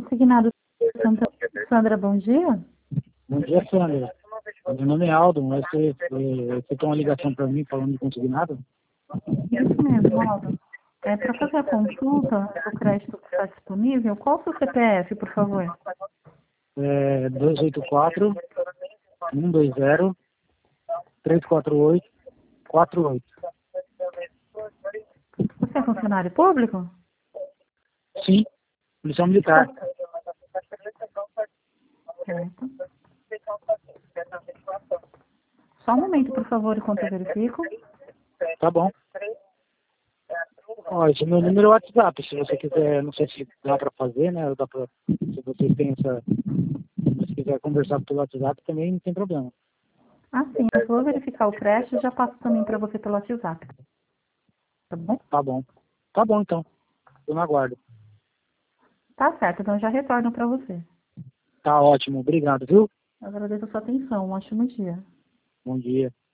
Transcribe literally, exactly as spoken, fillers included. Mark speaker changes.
Speaker 1: Consignado Santa Sandra, bom dia.
Speaker 2: Bom dia, Sandra. Meu nome é Aldo, mas você, você tem uma ligação para mim falando de consignado?
Speaker 1: Isso mesmo, Aldo. É, para fazer a consulta do crédito que está disponível, qual o seu C P F, por favor?
Speaker 2: É dois oito quatro, um dois zero, três quatro oito, quatro oito.
Speaker 1: Você é funcionário público?
Speaker 2: Sim, policial militar.
Speaker 1: Certo. Só um momento, por favor, enquanto eu verifico.
Speaker 2: Tá bom. Ó, esse é meu número é WhatsApp, se você quiser, não sei se dá para fazer, né? Dá pra, se vocês têm essa. Se você quiser conversar pelo WhatsApp também não tem problema.
Speaker 1: Ah, sim, eu vou verificar o crédito e já passo também para você pelo WhatsApp. Tá bom?
Speaker 2: Tá bom. Tá bom então. Eu não aguardo.
Speaker 1: Tá certo, então eu já retorno para você.
Speaker 2: Tá ótimo, obrigado, viu?
Speaker 1: Eu agradeço a sua atenção. Um ótimo dia.
Speaker 2: Bom dia.